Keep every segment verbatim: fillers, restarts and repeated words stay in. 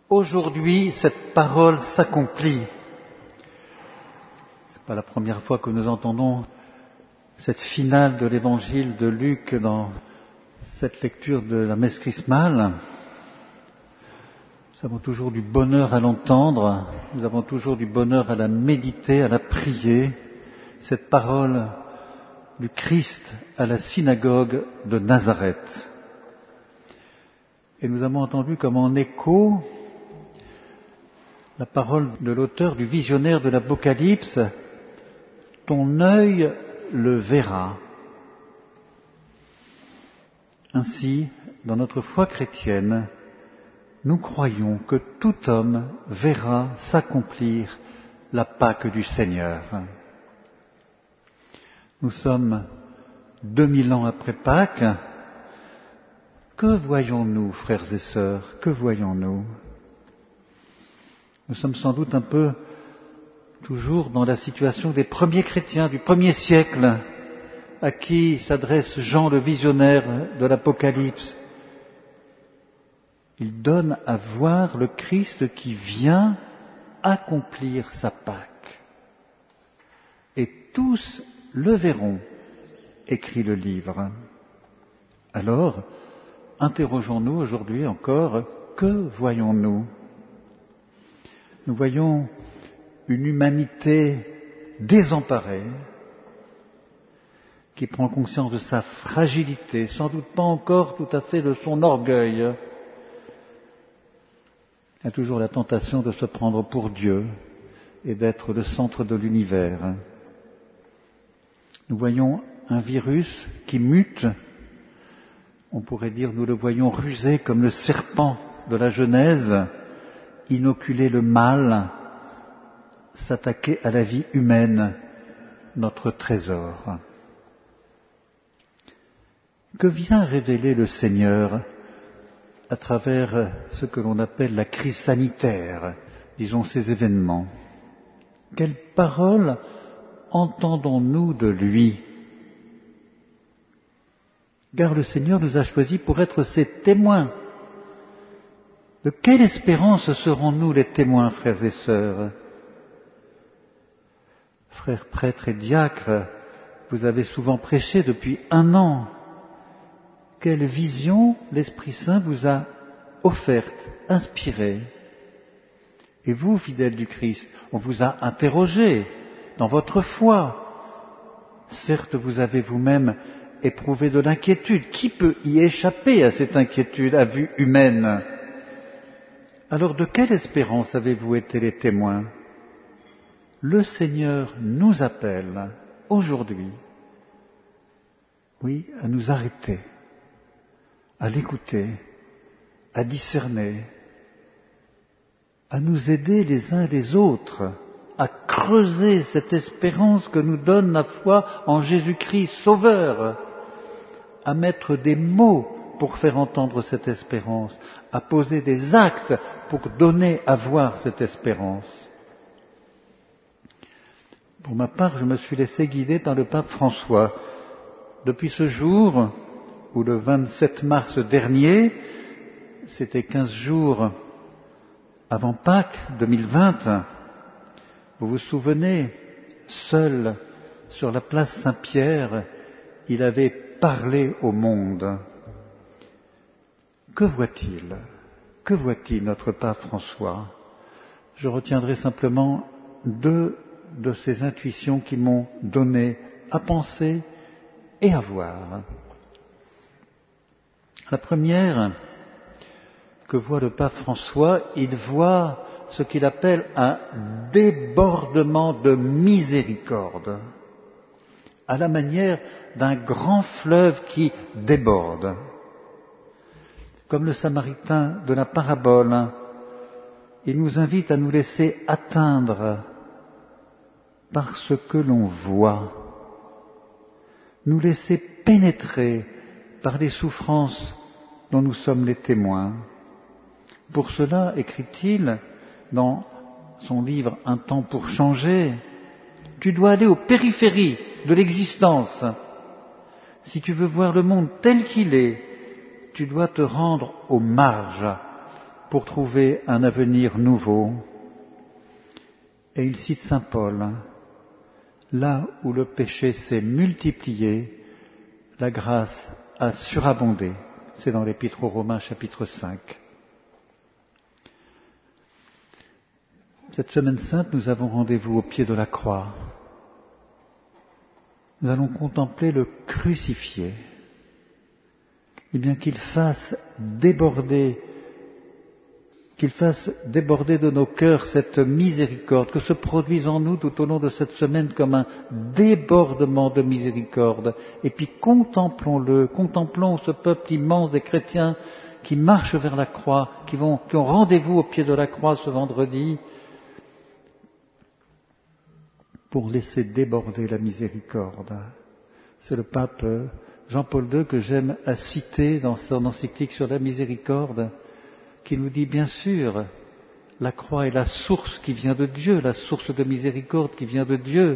Aujourd'hui, cette parole s'accomplit. Ce n'est pas la première fois que nous entendons cette finale de l'évangile de Luc dans cette lecture de la messe chrismale. Nous avons toujours du bonheur à l'entendre, nous avons toujours du bonheur à la méditer, à la prier, cette parole du Christ à la synagogue de Nazareth. Et nous avons entendu comme en écho la parole de l'auteur du visionnaire de l'Apocalypse, « Ton œil le verra ». Ainsi, dans notre foi chrétienne, nous croyons que tout homme verra s'accomplir la Pâque du Seigneur. Nous sommes deux mille ans après Pâques. Que voyons-nous, frères et sœurs, que voyons-nous ? Nous sommes sans doute un peu toujours dans la situation des premiers chrétiens du premier siècle, à qui s'adresse Jean le visionnaire de l'Apocalypse. Il donne à voir le Christ qui vient accomplir sa Pâque. Et tous le verront, écrit le livre. Alors, interrogeons-nous aujourd'hui encore, que voyons-nous ? Nous voyons une humanité désemparée, qui prend conscience de sa fragilité, sans doute pas encore tout à fait de son orgueil. Il y a toujours la tentation de se prendre pour Dieu et d'être le centre de l'univers. Nous voyons un virus qui mute. On pourrait dire, nous le voyons rusé comme le serpent de la Genèse, inoculer le mal, s'attaquer à la vie humaine, notre trésor. Que vient révéler le Seigneur à travers ce que l'on appelle la crise sanitaire, disons ces événements? Quelles paroles entendons-nous de lui ? Car le Seigneur nous a choisis pour être ses témoins. De quelle espérance serons-nous les témoins, frères et sœurs ? Frères prêtres et diacres, vous avez souvent prêché depuis un an. Quelle vision l'Esprit Saint vous a offerte, inspirée ? Et vous, fidèles du Christ, on vous a interrogé dans votre foi. Certes, vous avez vous-même éprouvé de l'inquiétude. Qui peut y échapper à cette inquiétude à vue humaine ? Alors de quelle espérance avez-vous été les témoins ? Le Seigneur nous appelle aujourd'hui, oui, à nous arrêter, à l'écouter, à discerner, à nous aider les uns les autres, à creuser cette espérance que nous donne la foi en Jésus-Christ Sauveur, à mettre des mots pour faire entendre cette espérance, à poser des actes pour donner à voir cette espérance. Pour ma part, je me suis laissé guider par le pape François. Depuis ce jour, où le vingt-sept mars dernier, c'était quinze jours avant Pâques deux mille vingt, vous vous souvenez, seul sur la place Saint-Pierre, il avait parlé au monde. Que voit-il ? Que voit-il, notre pape François ? Je retiendrai simplement deux de ces intuitions qui m'ont donné à penser et à voir. La première que voit le pape François, il voit ce qu'il appelle un débordement de miséricorde, à la manière d'un grand fleuve qui déborde. Comme le Samaritain de la parabole, il nous invite à nous laisser atteindre par ce que l'on voit, nous laisser pénétrer par les souffrances dont nous sommes les témoins. Pour cela, écrit-il dans son livre « Un temps pour changer », tu dois aller aux périphéries de l'existence. Si tu veux voir le monde tel qu'il est, tu dois te rendre aux marges pour trouver un avenir nouveau. Et il cite saint Paul. Là où le péché s'est multiplié, la grâce a surabondé. C'est dans l'Épître aux Romains chapitre cinq. Cette semaine sainte, nous avons rendez-vous au pied de la croix. Nous allons contempler le crucifié. Et bien qu'il fasse déborder, qu'il fasse déborder de nos cœurs cette miséricorde, que se produise en nous tout au long de cette semaine comme un débordement de miséricorde. Et puis contemplons-le, contemplons ce peuple immense des chrétiens qui marchent vers la croix, qui, vont, qui ont rendez-vous au pied de la croix ce vendredi, pour laisser déborder la miséricorde. C'est le pape Jean-Paul deux que j'aime à citer dans son encyclique sur la miséricorde, qui nous dit bien sûr, la croix est la source qui vient de Dieu, la source de miséricorde qui vient de Dieu.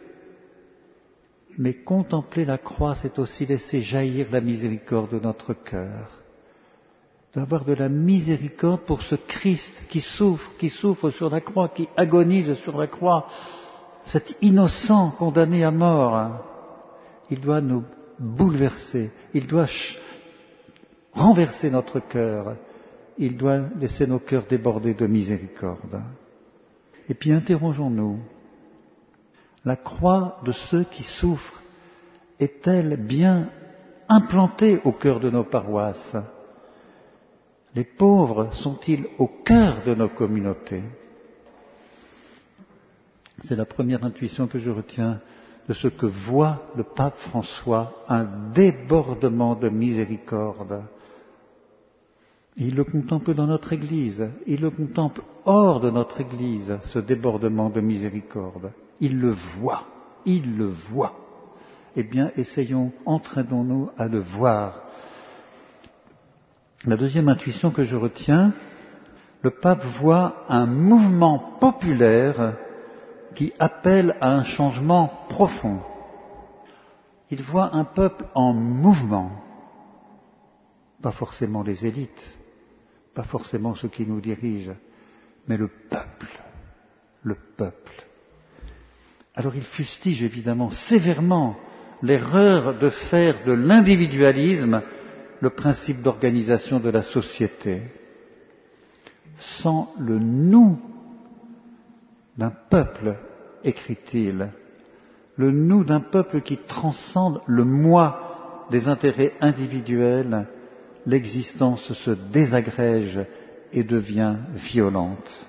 Mais contempler la croix, c'est aussi laisser jaillir la miséricorde de notre cœur. D'avoir de la miséricorde pour ce Christ qui souffre, qui souffre sur la croix, qui agonise sur la croix, cet innocent condamné à mort. Il doit nous bouleverser, il doit renverser notre cœur, il doit laisser nos cœurs déborder de miséricorde. Et puis interrogeons-nous, la croix de ceux qui souffrent est-elle bien implantée au cœur de nos paroisses? Les pauvres sont-ils au cœur de nos communautés? C'est la première intuition que je retiens de ce que voit le pape François, un débordement de miséricorde. Et il le contemple dans notre Église, il le contemple hors de notre Église, ce débordement de miséricorde. Il le voit, il le voit. Eh bien, essayons, entraînons-nous à le voir. La deuxième intuition que je retiens, le pape voit un mouvement populaire qui appelle à un changement profond. Il voit un peuple en mouvement, pas forcément les élites, pas forcément ceux qui nous dirigent, mais le peuple, le peuple. Alors il fustige évidemment sévèrement l'erreur de faire de l'individualisme le principe d'organisation de la société. Sans le nous d'un peuple, écrit-il, le nous d'un peuple qui transcende le moi des intérêts individuels, l'existence se désagrège et devient violente.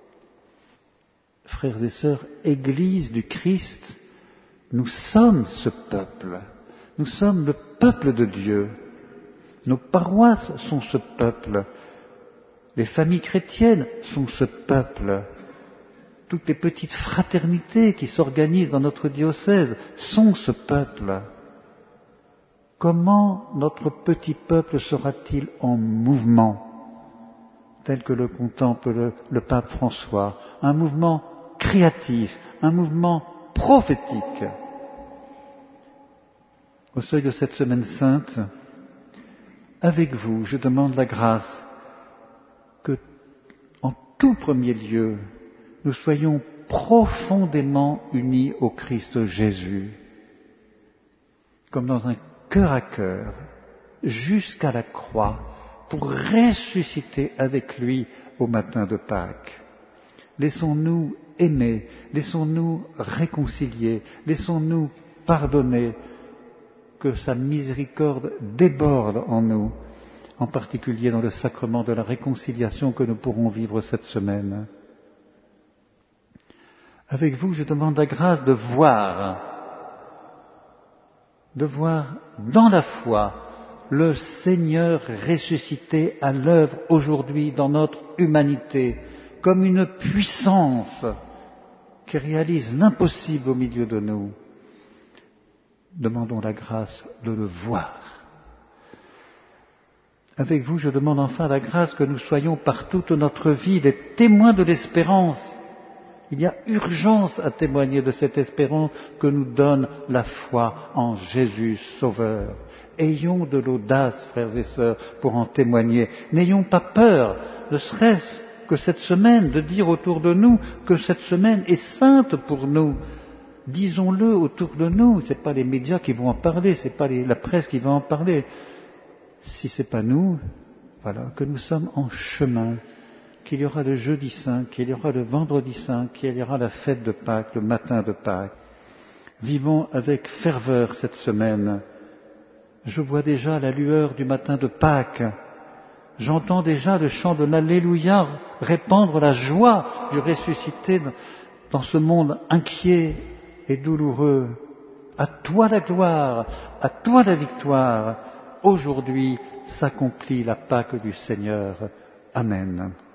Frères et sœurs, Église du Christ, nous sommes ce peuple, nous sommes le peuple de Dieu, nos paroisses sont ce peuple, les familles chrétiennes sont ce peuple, toutes les petites fraternités qui s'organisent dans notre diocèse sont ce peuple. Comment notre petit peuple sera-t-il en mouvement, tel que le contemple le, le pape François, un mouvement créatif, un mouvement prophétique? Au seuil de cette semaine sainte, avec vous, je demande la grâce que, en tout premier lieu, nous soyons profondément unis au Christ Jésus, comme dans un cœur à cœur, jusqu'à la croix, pour ressusciter avec lui au matin de Pâques. Laissons-nous aimer, laissons-nous réconcilier, laissons-nous pardonner, que sa miséricorde déborde en nous, en particulier dans le sacrement de la réconciliation que nous pourrons vivre cette semaine. Avec vous, je demande la grâce de voir, de voir dans la foi le Seigneur ressuscité à l'œuvre aujourd'hui dans notre humanité, comme une puissance qui réalise l'impossible au milieu de nous. Demandons la grâce de le voir. Avec vous, je demande enfin la grâce que nous soyons par toute notre vie des témoins de l'espérance. Il y a urgence à témoigner de cette espérance que nous donne la foi en Jésus Sauveur. Ayons de l'audace, frères et sœurs, pour en témoigner. N'ayons pas peur ne serait-ce que cette semaine, de dire autour de nous que cette semaine est sainte pour nous. Disons-le autour de nous. Ce n'est pas les médias qui vont en parler, ce n'est pas les, la presse qui va en parler. Si ce n'est pas nous, voilà, que nous sommes en chemin, qu'il y aura le jeudi saint, qu'il y aura le vendredi saint, qu'il y aura la fête de Pâques, le matin de Pâques. Vivons avec ferveur cette semaine. Je vois déjà la lueur du matin de Pâques. J'entends déjà le chant de l'Alléluia répandre la joie du ressuscité dans ce monde inquiet et douloureux. À toi la gloire, à toi la victoire. Aujourd'hui s'accomplit la Pâque du Seigneur. Amen.